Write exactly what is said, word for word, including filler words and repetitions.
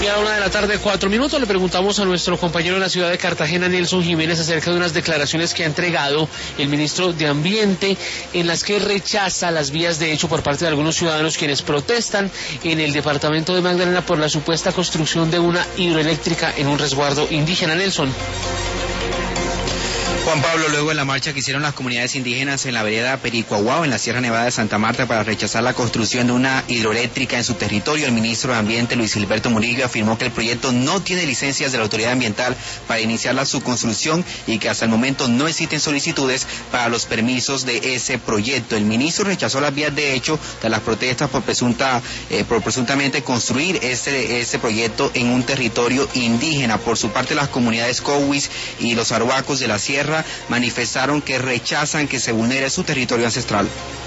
Y a la una de la tarde, cuatro minutos, le preguntamos a nuestro compañero de la ciudad de Cartagena, Nelson Jiménez, acerca de unas declaraciones que ha entregado el ministro de Ambiente, en las que rechaza las vías de hecho por parte de algunos ciudadanos quienes protestan en el departamento de Magdalena por la supuesta construcción de una hidroeléctrica en un resguardo indígena. Nelson. Juan Pablo, luego de la marcha que hicieron las comunidades indígenas en la vereda Pericuahuao, en la Sierra Nevada de Santa Marta, para rechazar la construcción de una hidroeléctrica en su territorio, el ministro de Ambiente, Luis Gilberto Murillo, afirmó que el proyecto no tiene licencias de la autoridad ambiental para iniciar la su construcción y que hasta el momento no existen solicitudes para los permisos de ese proyecto. El ministro rechazó las vías de hecho de las protestas por presunta, eh, por presuntamente construir ese, ese proyecto en un territorio indígena. Por su parte, las comunidades Cowis y los arhuacos de la Sierra manifestaron que rechazan que se vulnere su territorio ancestral.